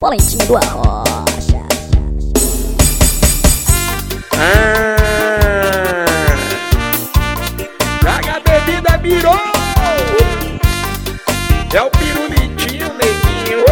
Polentinha do Arrocha. Traga a bebida, virou. É o pirulitinho, neguinho.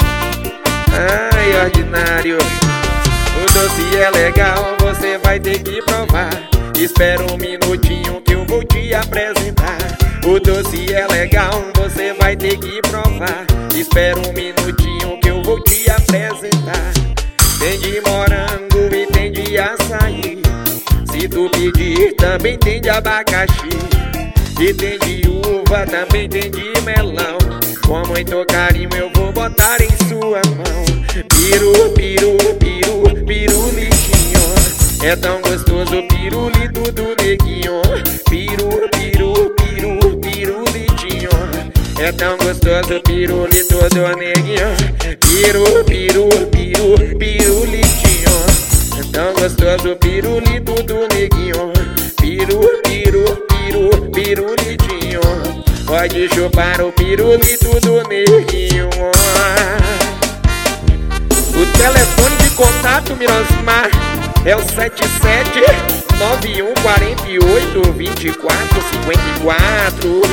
Ai, ordinário. O doce é legal, você vai ter que provar. Espera um minutinho que eu vou te apresentar. O doce é legal, você vai ter que provar. Espera um minutinho que eu vou te apresentar. Tem de morango e tem de açaí. Se tu pedir, também tem de abacaxi. E tem de uva, também tem de melão. Com muito carinho eu vou botar em sua mão. Piru, piru, piru, pirulitinho. É tão gostoso o pirulito do neguinho. Piru, piru, piru, pirulitinho. É tão gostoso o pirulito do neguinho. Piru, piru, piru, pirulitinho. É tão gostoso o pirulito do neguinho. Piru, piru, piru, pirulitinho. Pode chupar o pirulito do neguinho. O telefone de contato, Mirosmar, é o 7791482454.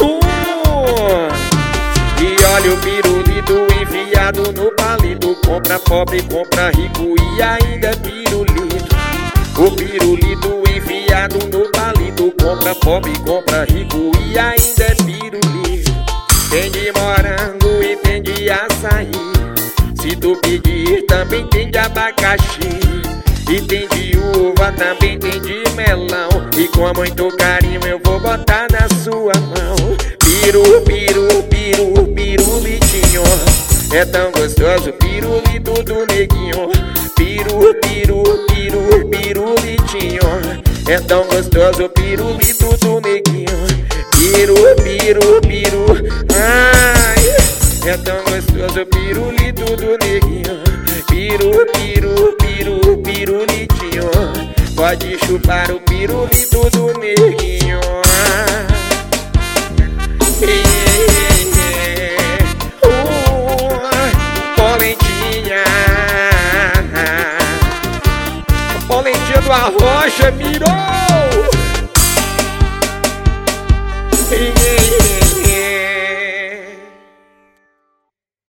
E olha o pirulito enfiado no palito. Compra pobre, compra rico e ainda é pirulito. O pirulito enfiado no palito. Compra pobre, compra rico e ainda é pirulito. Tem de morango e tem de açaí. Se tu pedir, também tem de abacaxi. E tem de uva, também tem de melão. E com muito carinho eu vou botar na sua mão. Piru, piru, piru, pirulitinho. É tão gostoso o pirulito do neguinho. Piru, piru, piru, pirulitinho. É tão gostoso o pirulito do neguinho. Piru, piru, piru. Ai, é tão gostoso o pirulito do neguinho. Piru, piru, piru, pirulitinho. Pode chupar o pirulito do neguinho. Polentinha. Polentinha do Arrocha, mirou.